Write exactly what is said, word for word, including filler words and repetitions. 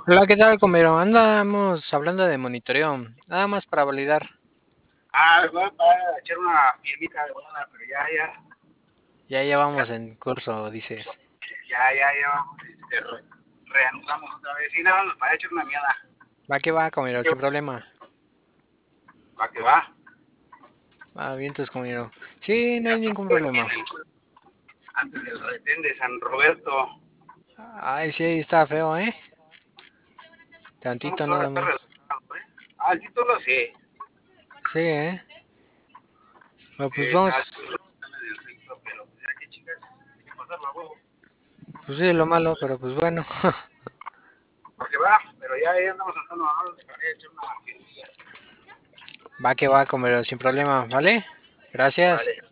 Hola, ¿qué tal, comero? Andamos hablando de monitoreo, nada más para validar. Ah, va para echar una firmita de boda, pero ya, ya, Ya ya ya, vamos en curso, dices. ya, ya, ya vamos, este, re- reanudamos otra vez. Sí, nada, más para echar una miada. Va que va, comero, ¿Qué sin problema. va que va? Va, vientos, comero. Sí, no Ya hay estamos ningún aquí problema. en el, antes del retén de San Roberto. Ay, sí, está feo, ¿eh? ¿Cómo Tantito que lo nada está más. relajando, eh? Ah, el título sí. Sí, ¿eh? Bueno, pues Eh, está vamos. en el centro, pero pues ya que chicas, hay que pasarlo a huevo. Pues sí, lo malo, pero pues bueno. Va que va, pero ya, ya andamos andando, ¿no? Dejaré echar una firmilla. Va que va, comero, sin problema, ¿vale? Gracias. Vale.